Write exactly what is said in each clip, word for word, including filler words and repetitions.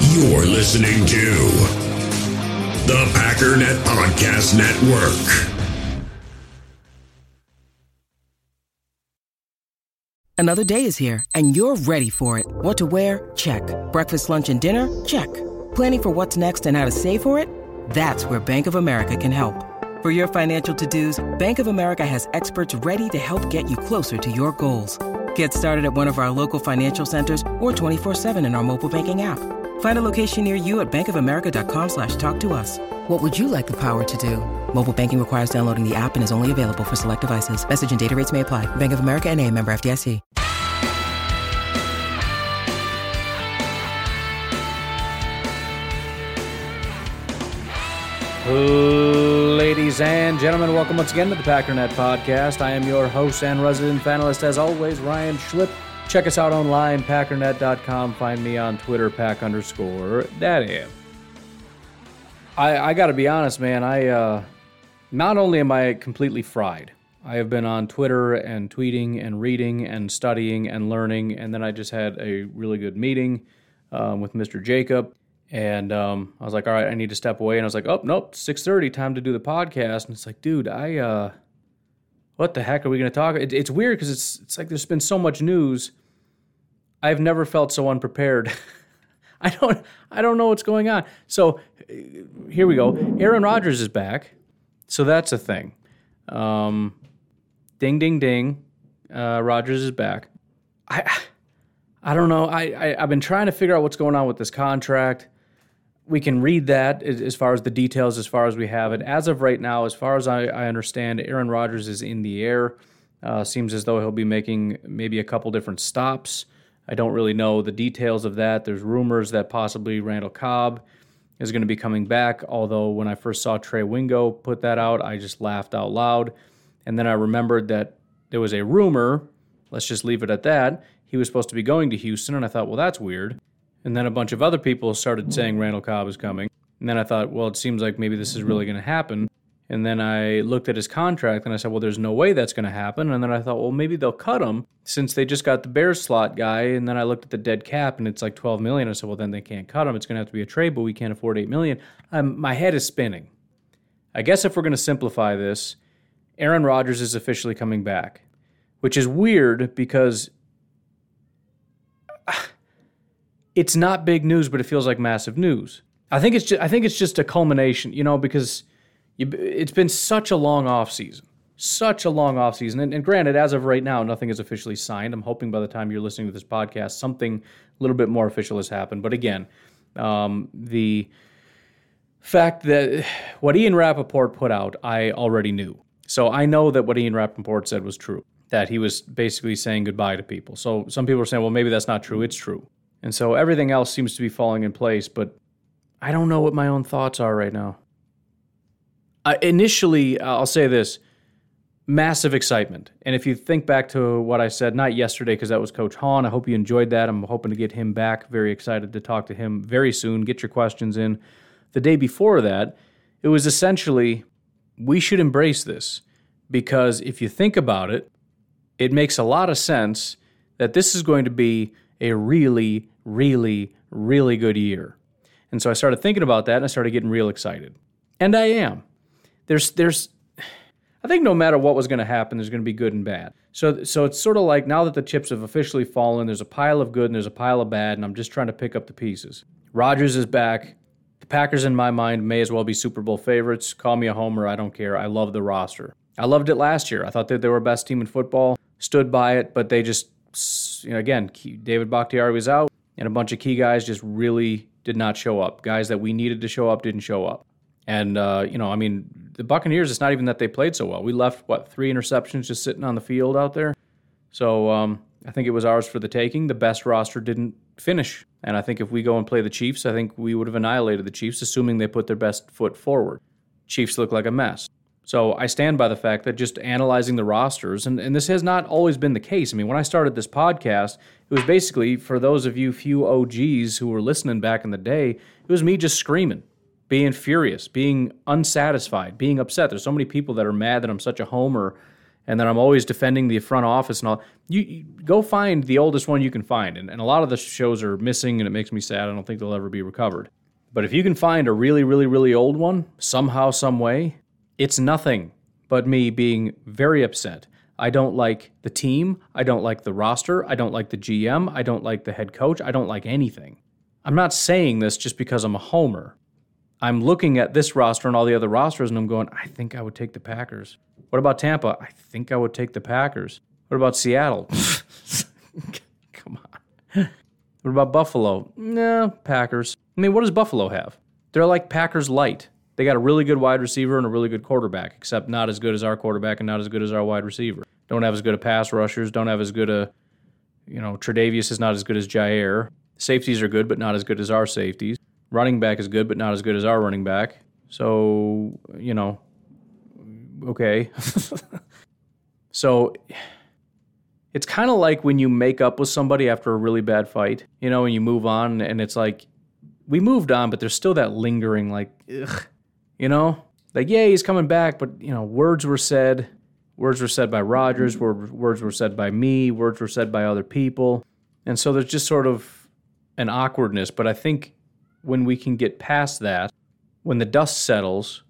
You're listening to the Packernet Podcast Network. Another day is here, and you're ready for it. What to wear? Check. Breakfast, lunch, and dinner? Check. Planning for what's next and how to save for it? That's where Bank of America can help. For your financial to-dos, Bank of America has experts ready to help get you closer to your goals. Get started at one of our local financial centers or twenty-four seven in our mobile banking app. Find a location near you at bankofamerica.com slash talk to us. What would you like the power to do? Mobile banking requires downloading the app and is only available for select devices. Message and data rates may apply. Bank of America N A, member F D I C. Ladies and gentlemen, welcome once again to the Packernet Podcast. I am your host and resident panelist, as always, Ryan Schlip. Check us out online, packernet dot com. Find me on Twitter, pack underscore daddy. I, I got to be honest, man. I uh, not only am I completely fried, I have been on Twitter and tweeting and reading and studying and learning, and then I just had a really good meeting um, with Mister Jacob. And um, I was like, all right, I need to step away. And I was like, oh, nope, six thirty, time to do the podcast. And it's like, dude, I, uh, what the heck are we going to talk? It, it's weird because it's it's like there's been so much news. I've never felt so unprepared. I don't I don't know what's going on. So here we go. Aaron Rodgers is back. So that's a thing. Um, ding, ding, ding. Uh, Rodgers is back. I I don't know. I, I, I've been trying to figure out what's going on with this contract. We can read that as far as the details, as far as we have it. As of right now, as far as I, I understand, Aaron Rodgers is in the air. Uh, seems as though he'll be making maybe a couple different stops. I don't really know the details of that. There's rumors that possibly Randall Cobb is going to be coming back, although when I first saw Trey Wingo put that out, I just laughed out loud. And then I remembered that there was a rumor, let's just leave it at that, he was supposed to be going to Houston, and I thought, well, that's weird. And then a bunch of other people started saying Randall Cobb is coming. And then I thought, well, it seems like maybe this is really going to happen. And then I looked at his contract, and I said, well, there's no way that's going to happen. And then I thought, well, maybe they'll cut him since they just got the Bears slot guy. And then I looked at the dead cap, and it's like twelve million dollars. I said, well, then they can't cut him. It's going to have to be a trade, but we can't afford eight million dollars. Um, my head is spinning. I guess if we're going to simplify this, Aaron Rodgers is officially coming back, which is weird because it's not big news, but it feels like massive news. I think it's just, I think it's just a culmination, you know, because you, it's been such a long off season, such a long off season. And, and granted, as of right now, nothing is officially signed. I'm hoping by the time you're listening to this podcast, something a little bit more official has happened. But again, um, the fact that what Ian Rappaport put out, I already knew. So I know that what Ian Rappaport said was true, that he was basically saying goodbye to people. So some people are saying, well, maybe that's not true. It's true. And so everything else seems to be falling in place, but I don't know what my own thoughts are right now. Uh, initially, I'll say this, massive excitement. And if you think back to what I said, not yesterday because that was Coach Hahn, I hope you enjoyed that. I'm hoping to get him back. Very excited to talk to him very soon. Get your questions in. The day before that, it was essentially, we should embrace this because if you think about it, it makes a lot of sense that this is going to be a really, really, really good year. And so I started thinking about that, and I started getting real excited. And I am. There's, there's, I think no matter what was going to happen, there's going to be good and bad. So, so it's sort of like now that the chips have officially fallen, there's a pile of good and there's a pile of bad, and I'm just trying to pick up the pieces. Rodgers is back. The Packers, in my mind, may as well be Super Bowl favorites. Call me a homer, I don't care. I love the roster. I loved it last year. I thought that they were the best team in football, stood by it, but they just, you know, again, David Bakhtiari was out, and a bunch of key guys just really did not show up. Guys that we needed to show up didn't show up. And, uh, you know, I mean, the Buccaneers, it's not even that they played so well. We left, what, three interceptions just sitting on the field out there? So um, I think it was ours for the taking. The best roster didn't finish. And I think if we go and play the Chiefs, I think we would have annihilated the Chiefs, assuming they put their best foot forward. Chiefs look like a mess. So I stand by the fact that just analyzing the rosters, and, and this has not always been the case. I mean, when I started this podcast, it was basically, for those of you few O Gs who were listening back in the day, it was me just screaming, being furious, being unsatisfied, being upset. There's so many people that are mad that I'm such a homer and then I'm always defending the front office and all. You, you go find the oldest one you can find, and, and a lot of the shows are missing, and it makes me sad. I don't think they'll ever be recovered. But if you can find a really, really, really old one, somehow, some way, it's nothing but me being very upset. I don't like the team. I don't like the roster. I don't like the G M. I don't like the head coach. I don't like anything. I'm not saying this just because I'm a homer. I'm looking at this roster and all the other rosters, and I'm going, I think I would take the Packers. What about Tampa? I think I would take the Packers. What about Seattle? Come on. What about Buffalo? No, Packers. I mean, what does Buffalo have? They're like Packers light. They got a really good wide receiver and a really good quarterback, except not as good as our quarterback and not as good as our wide receiver. Don't have as good a pass rushers. Don't have as good a, you know, Tre'Davious is not as good as Jair. Safeties are good, but not as good as our safeties. Running back is good, but not as good as our running back. So, you know, okay. So it's kind of like when you make up with somebody after a really bad fight, you know, and you move on, and it's like, we moved on, but there's still that lingering, like, ugh, you know? Like, yeah, he's coming back, but, you know, words were said. Words were said by Rodgers. Words were said by me. Words were said by other people. And so there's just sort of an awkwardness. But I think when we can get past that, when the dust settles,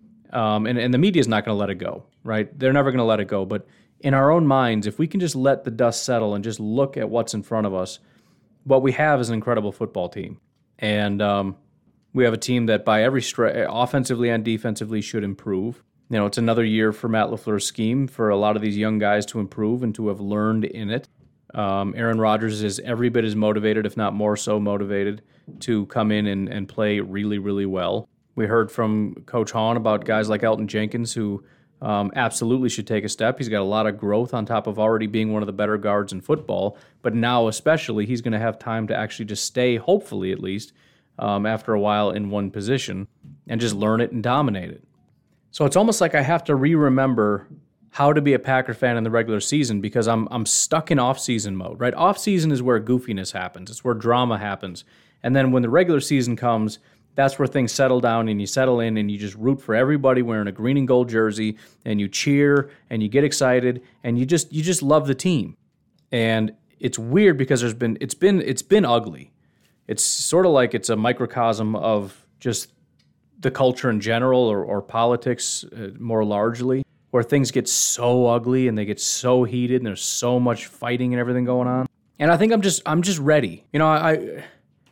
um, and, and the media's not going to let it go, right? They're never going to let it go. But in our own minds, if we can just let the dust settle and just look at what's in front of us, what we have is an incredible football team. And um, we have a team that by every stretch, offensively and defensively, should improve. You know, it's another year for Matt LaFleur's scheme for a lot of these young guys to improve and to have learned in it. Um, Aaron Rodgers is every bit as motivated, if not more so motivated, to come in and, and play really, really well. We heard from Coach Hahn about guys like Elton Jenkins, who um, absolutely should take a step. He's got a lot of growth on top of already being one of the better guards in football, but now especially he's going to have time to actually just stay, hopefully at least, um, after a while in one position and just learn it and dominate it. So it's almost like I have to re-remember how to be a Packer fan in the regular season because I'm I'm stuck in off-season mode, right? Off-season is where goofiness happens. It's where drama happens. And then when the regular season comes, that's where things settle down and you settle in and you just root for everybody wearing a green and gold jersey and you cheer and you get excited and you just you just love the team. And it's weird because there's been it's been it's been ugly. It's sort of like it's a microcosm of just the culture in general or, or politics uh, more largely, where things get so ugly and they get so heated and there's so much fighting and everything going on. And I think I'm just I'm just ready. You know, I, I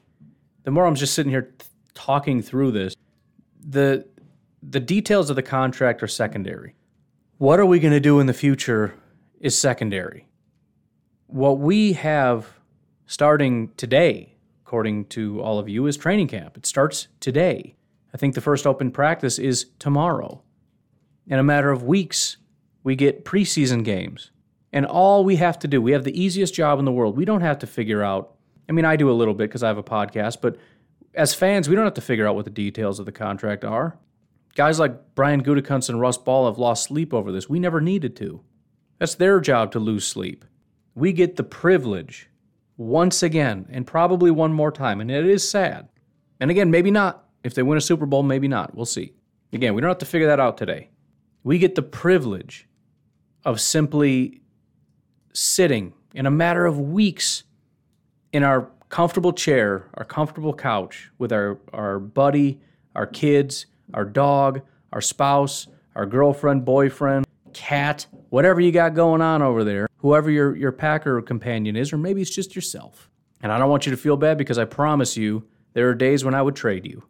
the more I'm just sitting here th- talking through this, the the details of the contract are secondary. What are we going to do in the future is secondary. What we have starting today, according to all of you, is training camp. It starts today. I think the first open practice is tomorrow. In a matter of weeks, we get preseason games. And all we have to do, we have the easiest job in the world. We don't have to figure out, I mean, I do a little bit because I have a podcast, but as fans, we don't have to figure out what the details of the contract are. Guys like Brian Gutekunst and Russ Ball have lost sleep over this. We never needed to. That's their job to lose sleep. We get the privilege once again, and probably one more time, and it is sad. And again, maybe not. If they win a Super Bowl, maybe not. We'll see. Again, we don't have to figure that out today. We get the privilege of simply sitting in a matter of weeks in our comfortable chair, our comfortable couch with our, our buddy, our kids, our dog, our spouse, our girlfriend, boyfriend, cat, whatever you got going on over there, whoever your, your Packer companion is, or maybe it's just yourself. And I don't want you to feel bad because I promise you there are days when I would trade you.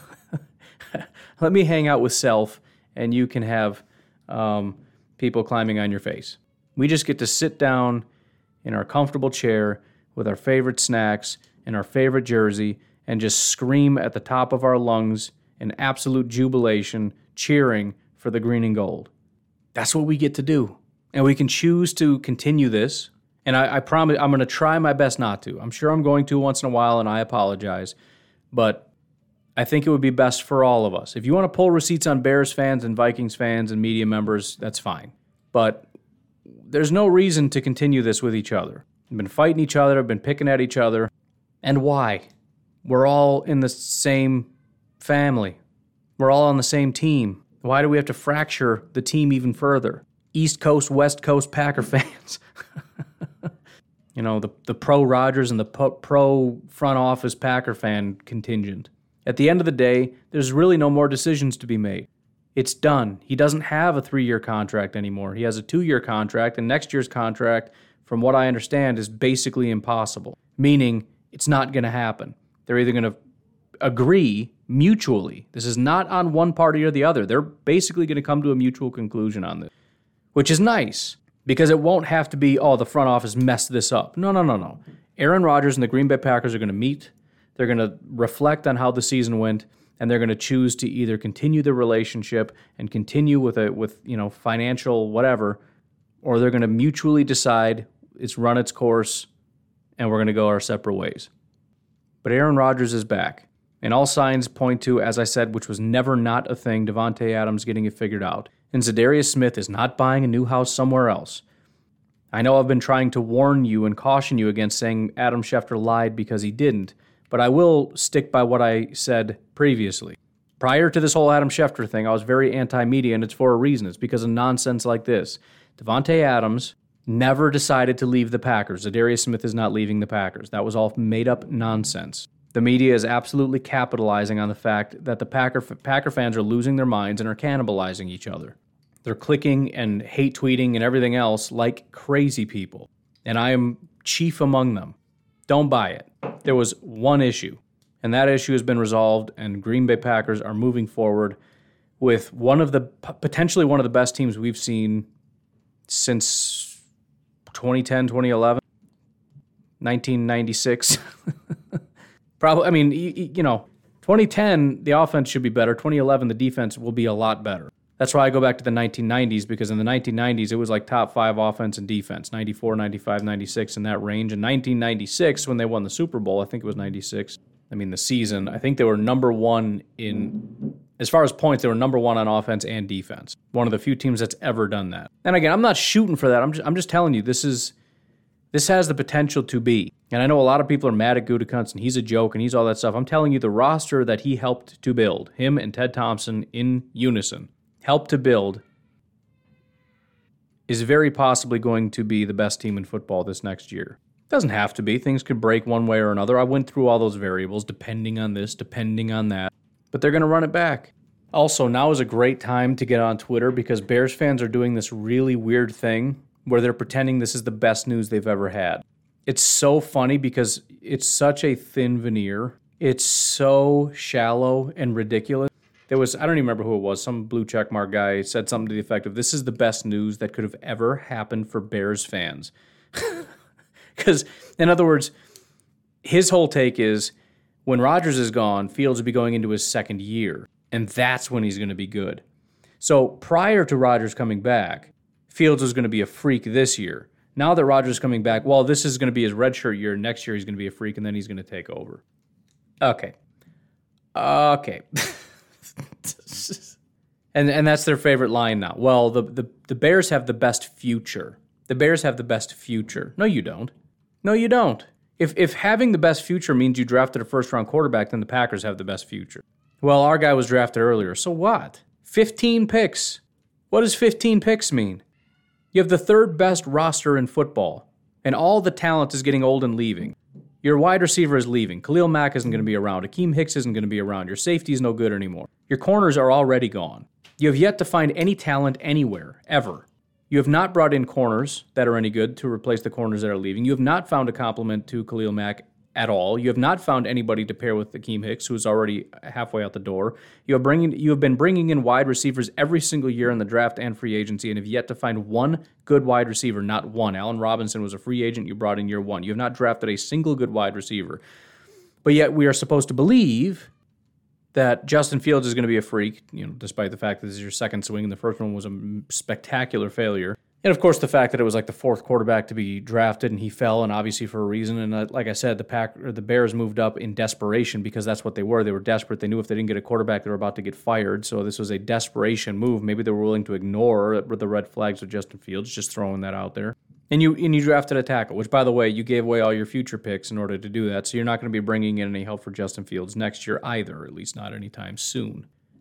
Let me hang out with self, and you can have um, people climbing on your face. We just get to sit down in our comfortable chair with our favorite snacks and our favorite jersey and just scream at the top of our lungs in absolute jubilation, cheering for the green and gold. That's what we get to do. And we can choose to continue this. And I, I promise I'm going to try my best not to. I'm sure I'm going to once in a while, and I apologize. But I think it would be best for all of us. If you want to pull receipts on Bears fans and Vikings fans and media members, that's fine. But there's no reason to continue this with each other. We've been fighting each other, been picking at each other. And why? We're all in the same family. We're all on the same team. Why do we have to fracture the team even further? East Coast, West Coast Packer fans. You know, the, the pro Rodgers and the pro front office Packer fan contingent. At the end of the day, there's really no more decisions to be made. It's done. He doesn't have a three-year contract anymore. He has a two-year contract, and next year's contract, from what I understand, is basically impossible, meaning it's not going to happen. They're either going to agree mutually. This is not on one party or the other. They're basically going to come to a mutual conclusion on this, which is nice because it won't have to be, oh, the front office messed this up. No, no, no, no. Aaron Rodgers and the Green Bay Packers are going to meet. They're going to reflect on how the season went, and they're going to choose to either continue the relationship and continue with a with you know financial whatever, or they're going to mutually decide it's run its course and we're going to go our separate ways. But Aaron Rodgers is back, and all signs point to, as I said, which was never not a thing, Davante Adams getting it figured out, and Za'Darius Smith is not buying a new house somewhere else. I know I've been trying to warn you and caution you against saying Adam Schefter lied because he didn't, but I will stick by what I said previously. Prior to this whole Adam Schefter thing, I was very anti-media, and it's for a reason. It's because of nonsense like this. Davante Adams never decided to leave the Packers. Za'Darius Smith is not leaving the Packers. That was all made-up nonsense. The media is absolutely capitalizing on the fact that the Packer Packer fans are losing their minds and are cannibalizing each other. They're clicking and hate tweeting and everything else like crazy people, and I am chief among them. Don't buy it. There was one issue, and that issue has been resolved, and Green Bay Packers are moving forward with one of the potentially one of the best teams we've seen since twenty ten, twenty eleven, nineteen ninety-six. Probably, I mean, you, you know, twenty ten, the offense should be better. twenty eleven, the defense will be a lot better. That's why I go back to the nineteen nineties, because in the nineteen nineties, it was like top five offense and defense, ninety-four, ninety-five, ninety-six in that range. In nineteen ninety-six, when they won the Super Bowl, I think it was ninety-six, I mean, the season, I think they were number one in, as far as points, they were number one on offense and defense. One of the few teams that's ever done that. And again, I'm not shooting for that. I'm just, I'm just telling you, this is, this has the potential to be. And I know a lot of people are mad at Gutekunst, and he's a joke, and he's all that stuff. I'm telling you, the roster that he helped to build, him and Ted Thompson in unison, helped to build, is very possibly going to be the best team in football this next year. Doesn't have to be. Things could break one way or another. I went through all those variables, depending on this, depending on that. But they're going to run it back. Also, now is a great time to get on Twitter because Bears fans are doing this really weird thing where they're pretending this is the best news they've ever had. It's so funny because it's such a thin veneer. It's so shallow and ridiculous. There was, I don't even remember who it was, some blue checkmark guy said something to the effect of, this is the best news that could have ever happened for Bears fans. Because, in other words, his whole take is, when Rodgers is gone, Fields will be going into his second year, and that's when he's going to be good. So prior to Rodgers coming back, Fields was going to be a freak this year. Now that Rodgers is coming back, well, this is going to be his redshirt year. Next year he's going to be a freak, and then he's going to take over. Okay. Okay. and and that's their favorite line now. Well, the, the, the Bears have the best future. The Bears have the best future. No, you don't. No, you don't. If if having the best future means you drafted a first-round quarterback, then the Packers have the best future. Well, our guy was drafted earlier. So what? fifteen picks. What does fifteen picks mean? You have the third best roster in football, and all the talent is getting old and leaving. Your wide receiver is leaving. Khalil Mack isn't going to be around. Akeem Hicks isn't going to be around. Your safety is no good anymore. Your corners are already gone. You have yet to find any talent anywhere, ever. You have not brought in corners that are any good to replace the corners that are leaving. You have not found a complement to Khalil Mack at all. You have not found anybody to pair with Akeem Hicks, who is already halfway out the door. You have, bringing, you have been bringing in wide receivers every single year in the draft and free agency and have yet to find one good wide receiver, not one. Allen Robinson was a free agent you brought in year one. You have not drafted a single good wide receiver. But yet we are supposed to believe that Justin Fields is going to be a freak, you know, despite the fact that this is your second swing and the first one was a spectacular failure. And, of course, the fact that it was like the fourth quarterback to be drafted and he fell, and obviously for a reason. And uh, like I said, the Pack or the Bears moved up in desperation because that's what they were. They were desperate. They knew if they didn't get a quarterback, they were about to get fired. So this was a desperation move. Maybe they were willing to ignore the red flags with Justin Fields, just throwing that out there. And you and you drafted a tackle, which, by the way, you gave away all your future picks in order to do that. So you're not going to be bringing in any help for Justin Fields next year either, at least not anytime soon.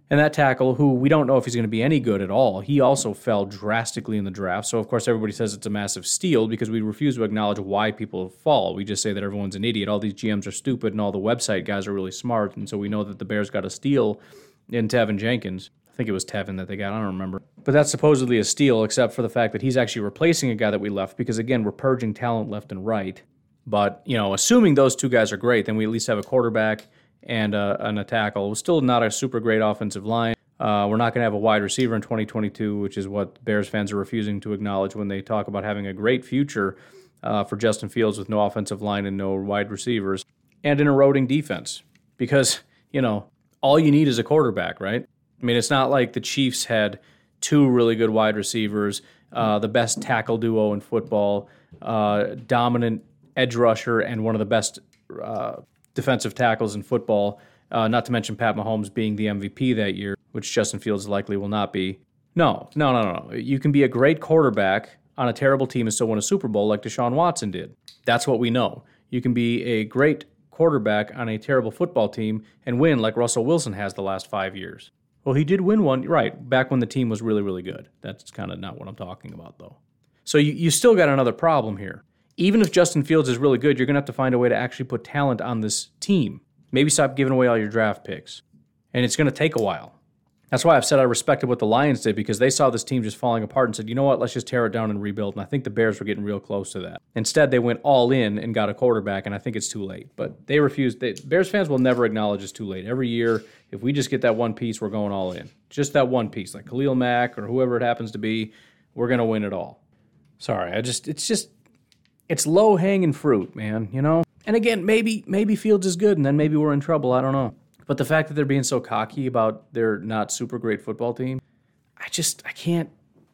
And that tackle, who we don't know if he's going to be any good at all, he also fell drastically in the draft. So, of course, everybody says it's a massive steal because we refuse to acknowledge why people fall. We just say that everyone's an idiot. All these G Ms are stupid and all the website guys are really smart. And so we know that the Bears got a steal in Tevin Jenkins. I think it was Tevin that they got. I don't remember. But that's supposedly a steal, except for the fact that he's actually replacing a guy that we left because, again, we're purging talent left and right. But, you know, assuming those two guys are great, then we at least have a quarterback and, uh, and a tackle. Still not a super great offensive line. Uh, we're not going to have a wide receiver in twenty twenty-two, which is what Bears fans are refusing to acknowledge when they talk about having a great future uh, for Justin Fields with no offensive line and no wide receivers and an eroding defense. Because, you know, all you need is a quarterback, right? I mean, it's not like the Chiefs had two really good wide receivers, uh, the best tackle duo in football, uh, dominant edge rusher, and one of the best uh, defensive tackles in football, uh, not to mention Pat Mahomes being the M V P that year, which Justin Fields likely will not be. No, no, no, no. You can be a great quarterback on a terrible team and still win a Super Bowl like Deshaun Watson did. That's what we know. You can be a great quarterback on a terrible football team and win like Russell Wilson has the last five years. Well, he did win one, right, back when the team was really, really good. That's kind of not what I'm talking about, though. So you, you still got another problem here. Even if Justin Fields is really good, you're going to have to find a way to actually put talent on this team. Maybe stop giving away all your draft picks. And it's going to take a while. That's why I've said I respected what the Lions did, because they saw this team just falling apart and said, you know what, let's just tear it down and rebuild. And I think the Bears were getting real close to that. Instead, they went all in and got a quarterback, and I think it's too late. But they refused. They, Bears fans will never acknowledge it's too late. Every year, if we just get that one piece, we're going all in. Just that one piece, like Khalil Mack or whoever it happens to be, we're going to win it all. Sorry, I just, it's just, it's low-hanging fruit, man, you know? And again, maybe maybe Fields is good, and then maybe we're in trouble. I don't know. But the fact that they're being so cocky about their not super great football team, I just, I can't,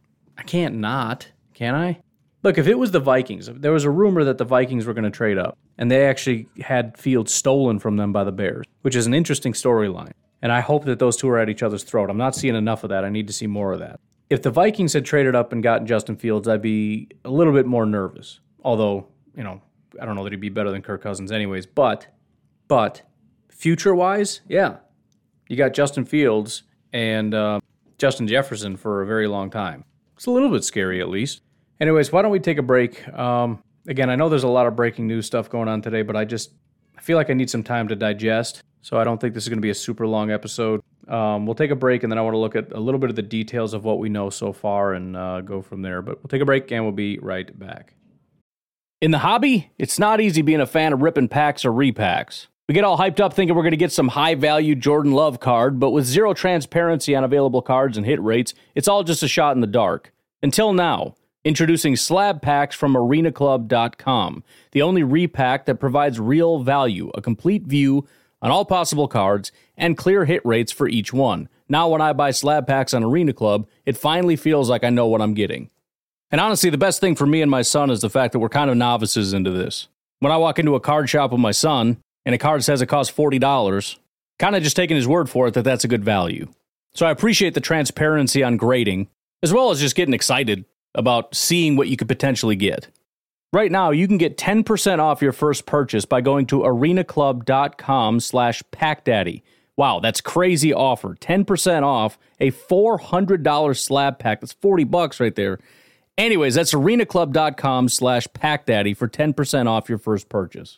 I can't not, can I? Look, if it was the Vikings, there was a rumor that the Vikings were going to trade up, and they actually had Fields stolen from them by the Bears, which is an interesting storyline. And I hope that those two are at each other's throat. I'm not seeing enough of that. I need to see more of that. If the Vikings had traded up and gotten Justin Fields, I'd be a little bit more nervous. Although, you know, I don't know that he'd be better than Kirk Cousins anyways. But, but, future-wise, yeah. You got Justin Fields and uh, Justin Jefferson for a very long time. It's a little bit scary, at least. Anyways, why don't we take a break? Um, again, I know there's a lot of breaking news stuff going on today, but I just I feel like I need some time to digest, so I don't think this is going to be a super long episode. Um, we'll take a break, and then I want to look at a little bit of the details of what we know so far and uh, go from there. But we'll take a break, and we'll be right back. In the hobby, it's not easy being a fan of ripping packs or repacks. We get all hyped up thinking we're going to get some high-value Jordan Love card, but with zero transparency on available cards and hit rates, it's all just a shot in the dark. Until now, introducing slab packs from arena club dot com, the only repack that provides real value, a complete view on all possible cards, and clear hit rates for each one. Now when I buy slab packs on Arena Club, it finally feels like I know what I'm getting. And honestly, the best thing for me and my son is the fact that we're kind of novices into this. When I walk into a card shop with my son, and a card says it costs forty dollars, kind of just taking his word for it that that's a good value. So I appreciate the transparency on grading, as well as just getting excited about seeing what you could potentially get. Right now, you can get ten percent off your first purchase by going to arena club dot com slash pack daddy. Wow, that's crazy offer. ten percent off a four hundred dollars slab pack. That's forty bucks right there. Anyways, that's arena club dot com slash pack daddy for ten percent off your first purchase.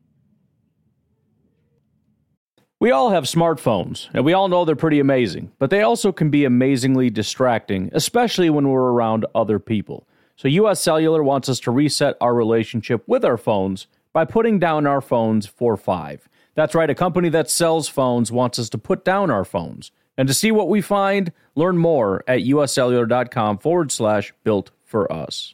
We all have smartphones, and we all know they're pretty amazing, but they also can be amazingly distracting, especially when we're around other people. So U S Cellular wants us to reset our relationship with our phones by putting down our phones for five. That's right, a company that sells phones wants us to put down our phones. And to see what we find, learn more at uscellular.com forward slash built for us.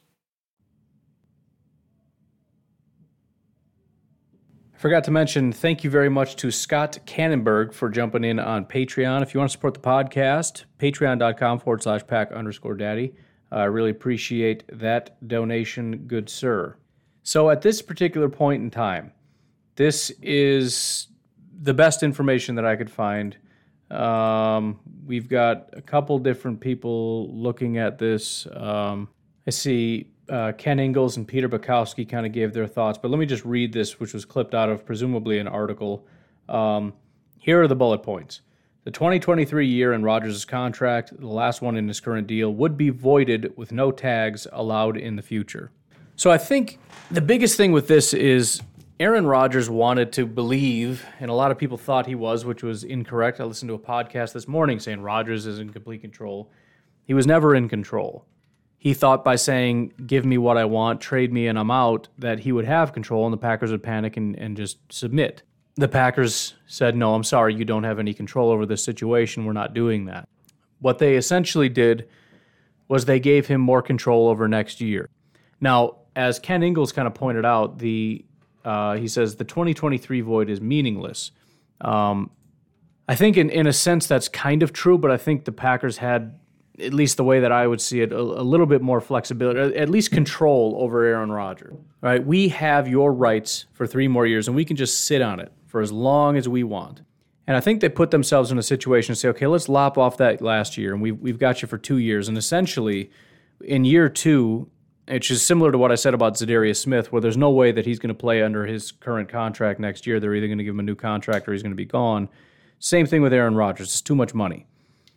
I forgot to mention, thank you very much to Scott Kannenberg for jumping in on Patreon. If you want to support the podcast, patreon.com forward slash pack underscore daddy. I uh, really appreciate that donation, good sir. So at this particular point in time, this is the best information that I could find. Um, we've got a couple different people looking at this. Um, I see uh, Ken Ingalls and Peter Bukowski kind of gave their thoughts, but let me just read this, which was clipped out of presumably an article. Um, here are the bullet points. The twenty twenty-three year in Rodgers' contract, the last one in his current deal, would be voided with no tags allowed in the future. So I think the biggest thing with this is Aaron Rodgers wanted to believe, and a lot of people thought he was, which was incorrect. I listened to a podcast this morning saying Rodgers is in complete control. He was never in control. He thought by saying, give me what I want, trade me, and I'm out, that he would have control, and the Packers would panic and, and just submit. The Packers said, no, I'm sorry, you don't have any control over this situation. We're not doing that. What they essentially did was they gave him more control over next year. Now, as Ken Ingalls kind of pointed out, the uh, he says the twenty twenty-three void is meaningless. Um, I think in, in a sense that's kind of true, but I think the Packers had, at least the way that I would see it, a, a little bit more flexibility, at least control over Aaron Rodgers. Right? We have your rights for three more years, and we can just sit on it for as long as we want. And I think they put themselves in a situation to say, okay, let's lop off that last year, and we've, we've got you for two years. And essentially, in year two, which is similar to what I said about Zadarius Smith, where there's no way that he's going to play under his current contract next year. They're either going to give him a new contract or he's going to be gone. Same thing with Aaron Rodgers. It's too much money.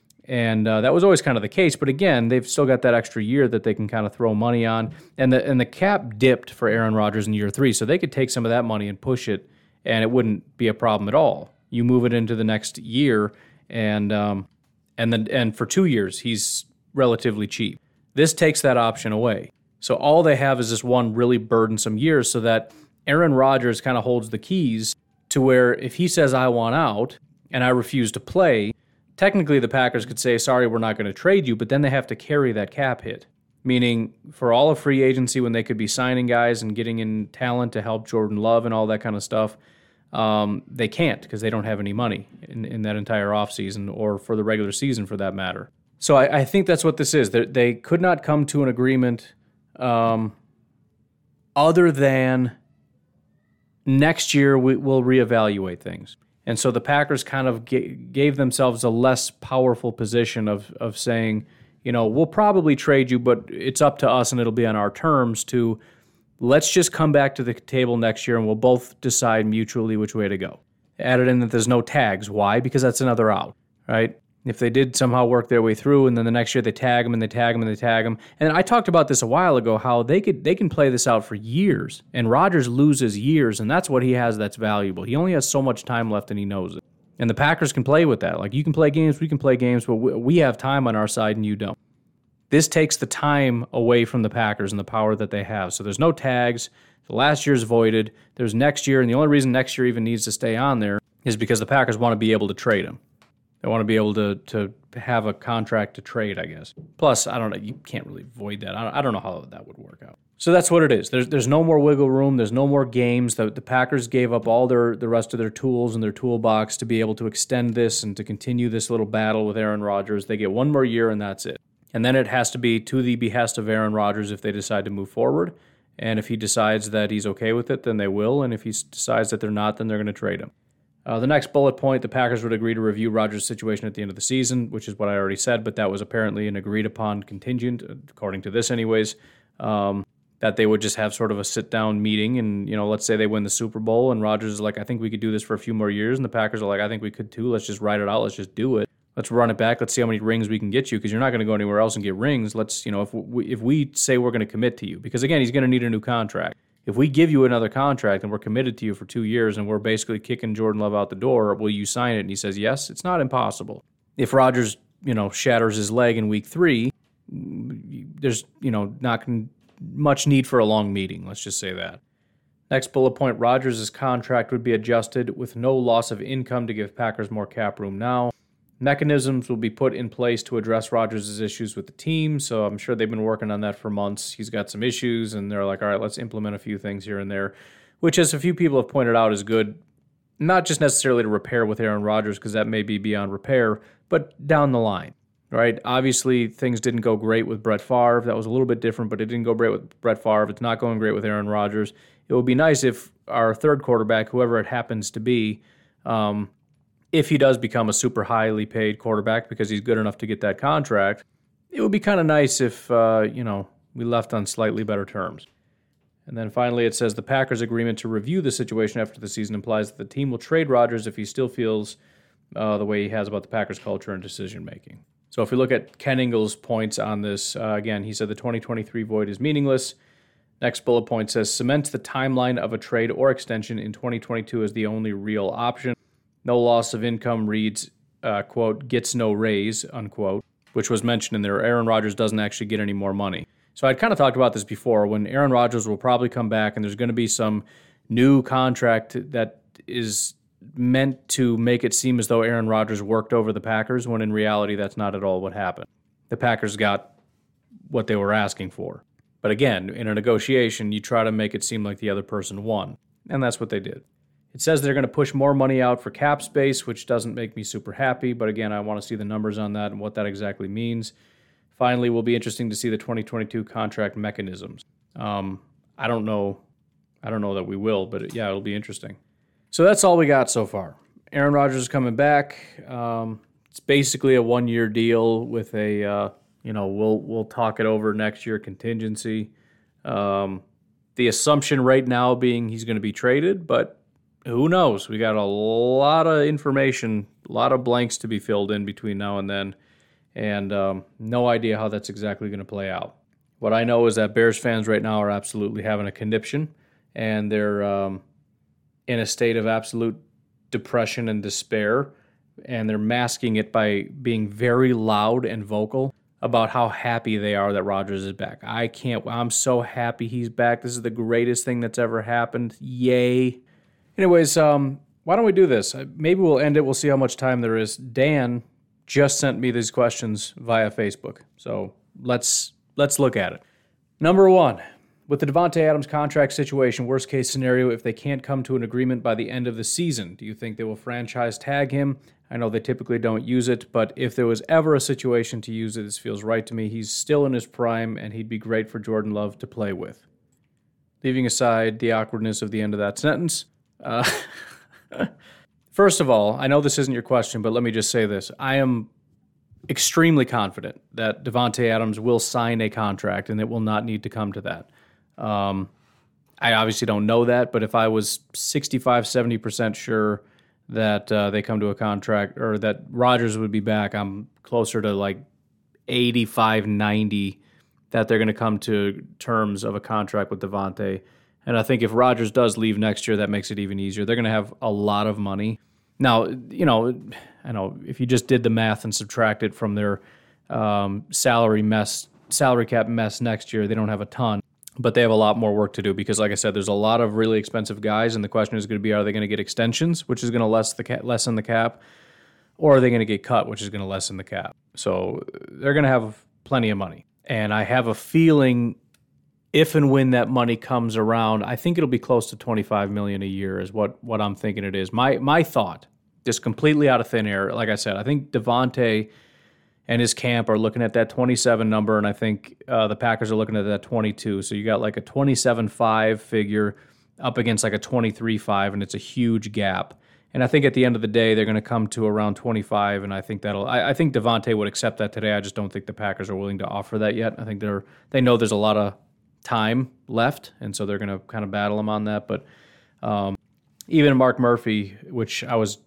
And uh, that was always kind of the case. But again, they've still got that extra year that they can kind of throw money on. And the, and the cap dipped for Aaron Rodgers in year three, so they could take some of that money and push it, and it wouldn't be a problem at all. You move it into the next year, and um, and then and for two years, he's relatively cheap. This takes that option away. So all they have is this one really burdensome year, so that Aaron Rodgers kind of holds the keys to where if he says, I want out, and I refuse to play, technically the Packers could say, sorry, we're not going to trade you, but then they have to carry that cap hit. Meaning, for all of free agency, when they could be signing guys and getting in talent to help Jordan Love and all that kind of stuff, um, they can't because they don't have any money in, in that entire offseason or for the regular season for that matter. So I, I think that's what this is. They, they could not come to an agreement um, other than next year we, we'll reevaluate things. And so the Packers kind of g- gave themselves a less powerful position of of saying, you know, we'll probably trade you, but it's up to us and it'll be on our terms, to let's just come back to the table next year and we'll both decide mutually which way to go. Added in that there's no tags. Why? Because that's another out, right? If they did somehow work their way through and then the next year they tag them and they tag them and they tag them. And I talked about this a while ago, how they could they can play this out for years. And Rodgers loses years, and that's what he has that's valuable. He only has so much time left and he knows it. And the Packers can play with that. Like, you can play games, we can play games, but we have time on our side and you don't. This takes the time away from the Packers and the power that they have. So there's no tags. The last year's voided. There's next year, and the only reason next year even needs to stay on there is because the Packers want to be able to trade him. They want to be able to to have a contract to trade, I guess. Plus, I don't know, you can't really void that. I don't, I don't know how that would work out. So that's what it is. There's there's no more wiggle room. There's no more games. The, the Packers gave up all their the rest of their tools in their toolbox to be able to extend this and to continue this little battle with Aaron Rodgers. They get one more year and that's it. And then it has to be to the behest of Aaron Rodgers if they decide to move forward. And if he decides that he's okay with it, then they will. And if he decides that they're not, then they're going to trade him. Uh, the next bullet point, the Packers would agree to review Rodgers' situation at the end of the season, which is what I already said, but that was apparently an agreed-upon contingent, according to this anyways, um, that they would just have sort of a sit-down meeting, and, you know, let's say they win the Super Bowl, and Rodgers is like, I think we could do this for a few more years, and the Packers are like, I think we could too. Let's just ride it out. Let's just do it. Let's run it back. Let's see how many rings we can get you, because you're not going to go anywhere else and get rings. Let's, you know, if we, if we say we're going to commit to you, because, again, he's going to need a new contract. If we give you another contract and we're committed to you for two years and we're basically kicking Jordan Love out the door, will you sign it? And he says, yes, it's not impossible. If Rodgers, you know, shatters his leg in week three, there's, you know, not much need for a long meeting. Let's just say that. Next bullet point, Rodgers' contract would be adjusted with no loss of income to give Packers more cap room now. Mechanisms will be put in place to address Rodgers' issues with the team, so I'm sure they've been working on that for months. He's got some issues, and they're like, all right, let's implement a few things here and there, which, as a few people have pointed out, is good, not just necessarily to repair with Aaron Rodgers, because that may be beyond repair, but down the line, right? Obviously, things didn't go great with Brett Favre. That was a little bit different, but it didn't go great with Brett Favre. It's not going great with Aaron Rodgers. It would be nice if our third quarterback, whoever it happens to be, um, if he does become a super highly paid quarterback because he's good enough to get that contract, it would be kind of nice if, uh, you know, we left on slightly better terms. And then finally it says the Packers' agreement to review the situation after the season implies that the team will trade Rodgers if he still feels uh, the way he has about the Packers culture and decision-making. So if we look at Ken Ingles' points on this, uh, again, he said the twenty twenty-three void is meaningless. Next bullet point says, cements the timeline of a trade or extension in twenty twenty-two as the only real option. No loss of income reads, uh, quote, gets no raise, unquote, which was mentioned in there. Aaron Rodgers doesn't actually get any more money. So I'd kind of talked about this before, when Aaron Rodgers will probably come back and there's going to be some new contract that is meant to make it seem as though Aaron Rodgers worked over the Packers, when in reality that's not at all what happened. The Packers got what they were asking for. But again, in a negotiation, you try to make it seem like the other person won. And that's what they did. It says they're going to push more money out for cap space, which doesn't make me super happy. But again, I want to see the numbers on that and what that exactly means. Finally, it will be interesting to see the twenty twenty-two contract mechanisms. Um, I don't know. I don't know that we will, but yeah, it'll be interesting. So that's all we got so far. Aaron Rodgers is coming back. Um, it's basically a one-year deal with a, uh, you know, we'll we'll talk it over next year contingency. Um, the assumption right now being he's going to be traded, but who knows? We got a lot of information, a lot of blanks to be filled in between now and then, and um, no idea how that's exactly going to play out. What I know is that Bears fans right now are absolutely having a conniption, and they're um, in a state of absolute depression and despair, and they're masking it by being very loud and vocal about how happy they are that Rodgers is back. I can't, I'm so happy he's back. This is the greatest thing that's ever happened. Yay. Anyways, um, why don't we do this? Maybe we'll end it. We'll see how much time there is. Dan just sent me these questions via Facebook. So let's let's look at it. Number one, with the Davante Adams contract situation, worst case scenario, if they can't come to an agreement by the end of the season, do you think they will franchise tag him? I know they typically don't use it, but if there was ever a situation to use it, this feels right to me. He's still in his prime, and he'd be great for Jordan Love to play with. Leaving aside the awkwardness of the end of that sentence, uh, first of all, I know this isn't your question, but let me just say this. I am extremely confident that Davante Adams will sign a contract, and it will not need to come to that. Um, I obviously don't know that, but if I was sixty-five, seventy percent sure that uh, they come to a contract, or that Rodgers would be back, I'm closer to like eighty-five, ninety that they're going to come to terms of a contract with Davante. And I think if Rodgers does leave next year, that makes it even easier. They're going to have a lot of money. Now, you know, I know if you just did the math and subtracted from their um, salary mess, salary cap mess next year, they don't have a ton. But they have a lot more work to do because, like I said, there's a lot of really expensive guys, and the question is going to be, are they going to get extensions, which is going to less the ca- lessen the cap, or are they going to get cut, which is going to lessen the cap? So they're going to have plenty of money. And I have a feeling if and when that money comes around, I think it'll be close to twenty-five million dollars a year is what, what I'm thinking it is. My my thought, just completely out of thin air, like I said, I think Davante and his camp are looking at that twenty-seven number, and I think uh, the Packers are looking at that twenty-two. So you got like a twenty-seven five figure up against like a twenty-three five, and it's a huge gap. And I think at the end of the day, they're going to come to around twenty-five, and I think that'll. I, I think Davante would accept that today. I just don't think the Packers are willing to offer that yet. I think they're they know there's a lot of time left, and so they're going to kind of battle him on that. But um, even Mark Murphy, which I was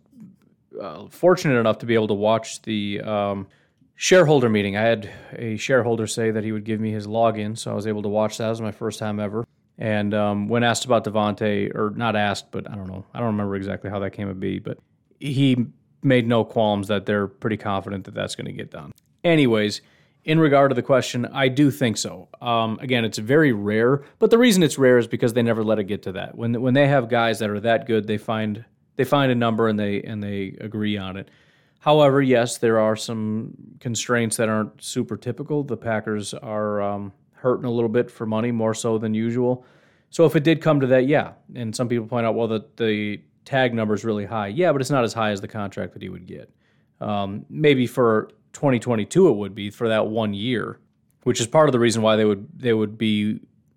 uh, fortunate enough to be able to watch the. Um, Shareholder meeting. I had a shareholder say that he would give me his login, so I was able to watch that. It was my first time ever. And um, when asked about Davante, or not asked, but I don't know. I don't remember exactly how that came to be, but he made no qualms that they're pretty confident that that's going to get done. Anyways, in regard to the question, I do think so. Um, again, it's very rare, but the reason it's rare is because they never let it get to that. When when they have guys that are that good, they find they find a number and they and they agree on it. However, yes, there are some constraints that aren't super typical. The Packers are um, hurting a little bit for money, more so than usual. So if it did come to that, yeah. And some people point out, well, the, the tag number is really high. Yeah, but it's not as high as the contract that he would get. Um, maybe for twenty twenty-two it would be for that one year, which is part of the reason why they would they would be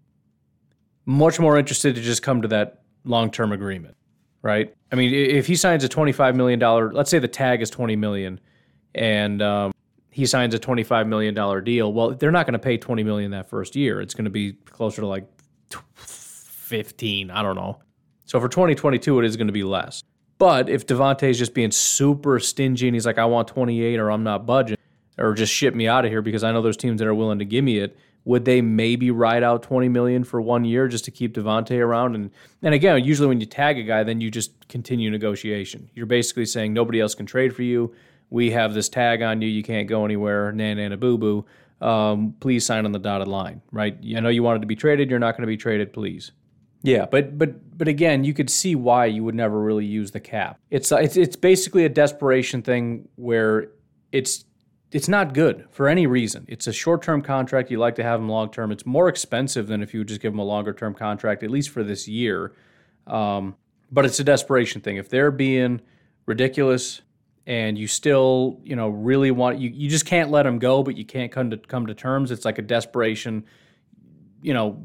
much more interested to just come to that long-term agreement. Right? I mean, if he signs a twenty-five million dollars, let's say the tag is twenty million dollars, and um, he signs a twenty-five million dollars deal, well, they're not going to pay twenty million dollars that first year. It's going to be closer to like fifteen, I don't know. So for twenty twenty-two, it is going to be less. But if Devontae's just being super stingy and he's like, I want twenty-eight or I'm not budging, or just ship me out of here because I know there's teams that are willing to give me it, would they maybe ride out twenty million dollars for one year just to keep Devontae around? And and again, usually when you tag a guy, then you just continue negotiation. You're basically saying nobody else can trade for you. We have this tag on you. You can't go anywhere. Nan, nan, boo, boo. Um, please sign on the dotted line, right? I know you wanted to be traded. You're not going to be traded, please. Yeah, but but but again, you could see why you would never really use the cap. It's it's it's basically a desperation thing where it's it's not good for any reason. It's a short-term contract. You like to have him long-term. It's more expensive than if you would just give him a longer-term contract, at least for this year. Um, but it's a desperation thing. If they're being ridiculous and you still, you know, really want you, you just can't let him go, but you can't come to come to terms. It's like a desperation, you know,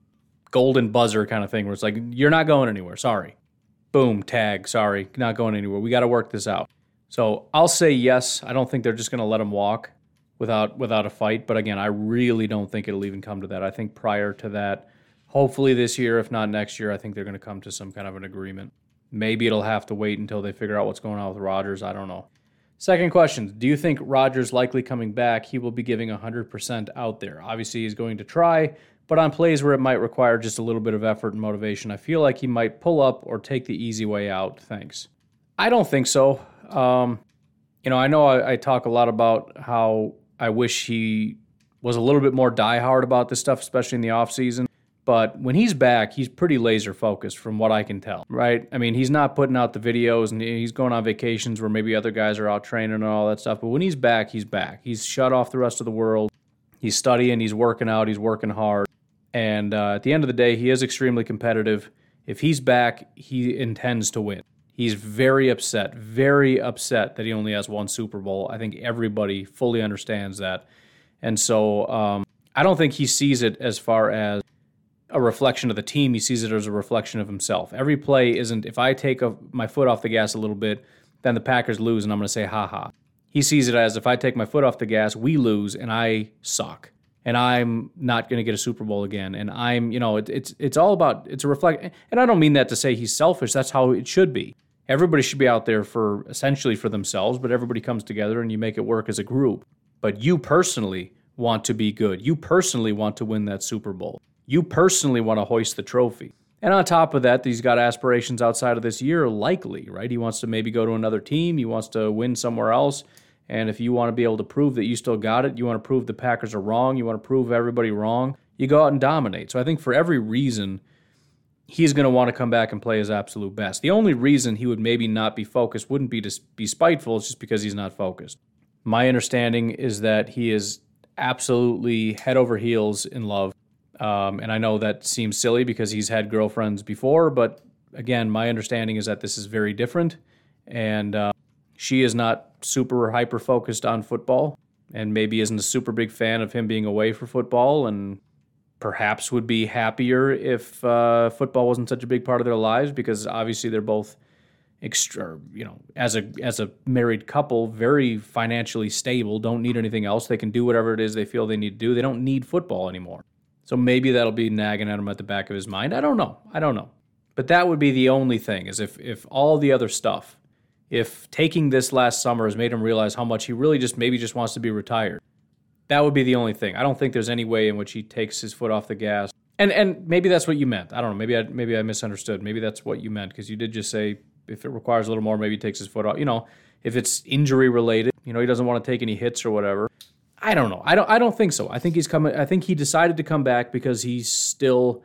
golden buzzer kind of thing where it's like, you're not going anywhere. Sorry. Boom, tag. Sorry, not going anywhere. We got to work this out. So I'll say yes. I don't think they're just going to let him walk without without a fight. But again, I really don't think it'll even come to that. I think prior to that, hopefully this year, if not next year, I think they're going to come to some kind of an agreement. Maybe it'll have to wait until they figure out what's going on with Rodgers. I don't know. Second question, do you think Rodgers likely coming back, he will be giving one hundred percent out there? Obviously, he's going to try, but on plays where it might require just a little bit of effort and motivation, I feel like he might pull up or take the easy way out. Thanks. I don't think so. Um, you know, I know I, I talk a lot about how I wish he was a little bit more diehard about this stuff, especially in the offseason. But when he's back, he's pretty laser focused from what I can tell, right? I mean, he's not putting out the videos and he's going on vacations where maybe other guys are out training and all that stuff. But when he's back, he's back. He's shut off the rest of the world. He's studying, he's working out, he's working hard. And uh, at the end of the day, he is extremely competitive. If he's back, he intends to win. He's very upset, very upset that he only has one Super Bowl. I think everybody fully understands that. And so um, I don't think he sees it as far as a reflection of the team. He sees it as a reflection of himself. Every play isn't, if I take a, my foot off the gas a little bit, then the Packers lose and I'm going to say, ha-ha. He sees it as if I take my foot off the gas, we lose and I suck. And I'm not going to get a Super Bowl again. And I'm, you know, it, it's it's all about, it's a reflect. And I don't mean that to say he's selfish. That's how it should be. Everybody should be out there for essentially for themselves, but everybody comes together and you make it work as a group. But you personally want to be good. You personally want to win that Super Bowl. You personally want to hoist the trophy. And on top of that, he's got aspirations outside of this year, likely, right? He wants to maybe go to another team. He wants to win somewhere else. And if you want to be able to prove that you still got it, you want to prove the Packers are wrong, you want to prove everybody wrong, you go out and dominate. So I think for every reason, he's going to want to come back and play his absolute best. The only reason he would maybe not be focused wouldn't be to be spiteful, it's just because he's not focused. My understanding is that he is absolutely head over heels in love. Um, and I know that seems silly because he's had girlfriends before, but again, my understanding is that this is very different. And uh, she is not super hyper-focused on football and maybe isn't a super big fan of him being away for football and perhaps would be happier if uh, football wasn't such a big part of their lives because obviously they're both, extra, you know, as a as a married couple, very financially stable, don't need anything else. They can do whatever it is they feel they need to do. They don't need football anymore. So maybe that'll be nagging at him at the back of his mind. I don't know. I don't know. But that would be the only thing is if if all the other stuff, if taking this last summer has made him realize how much he really just maybe just wants to be retired, that would be the only thing. I don't think there's any way in which he takes his foot off the gas. And and maybe that's what you meant. I don't know. Maybe I maybe I misunderstood. Maybe that's what you meant because you did just say if it requires a little more, maybe he takes his foot off. You know, if it's injury related, you know, he doesn't want to take any hits or whatever. I don't know. I don't. I don't think so. I think he's coming. I think he decided to come back because he's still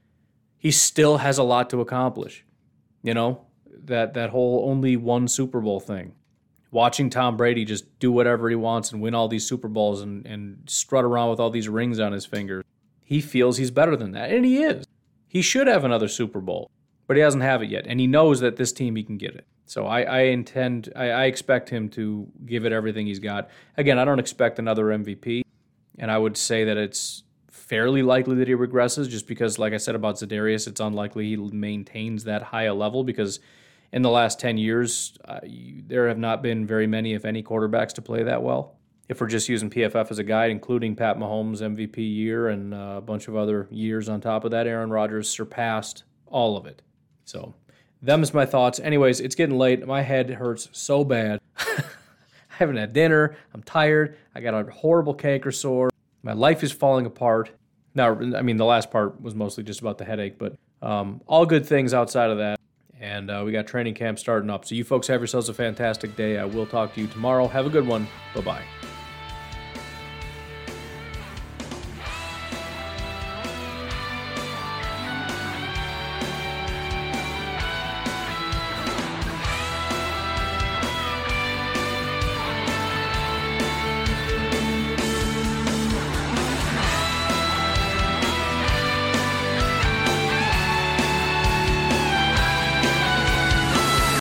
he still has a lot to accomplish. You know, that that whole only one Super Bowl thing. Watching Tom Brady just do whatever he wants and win all these Super Bowls and, and strut around with all these rings on his fingers. He feels he's better than that, and he is. He should have another Super Bowl, but he doesn't have it yet, and he knows that this team, he can get it. So I, I intend, I, I expect him to give it everything he's got. Again, I don't expect another M V P, and I would say that it's fairly likely that he regresses just because, like I said about Za'Darius, it's unlikely he maintains that high a level because in the last ten years, uh, you, there have not been very many, if any, quarterbacks to play that well. If we're just using P F F as a guide, including Pat Mahomes' M V P year and uh, a bunch of other years on top of that, Aaron Rodgers surpassed all of it. So them's my thoughts. Anyways, it's getting late. My head hurts so bad. I haven't had dinner. I'm tired. I got a horrible canker sore. My life is falling apart. Now, I mean, the last part was mostly just about the headache, but um, all good things outside of that. And uh, we got training camp starting up. So you folks have yourselves a fantastic day. I will talk to you tomorrow. Have a good one. Bye-bye.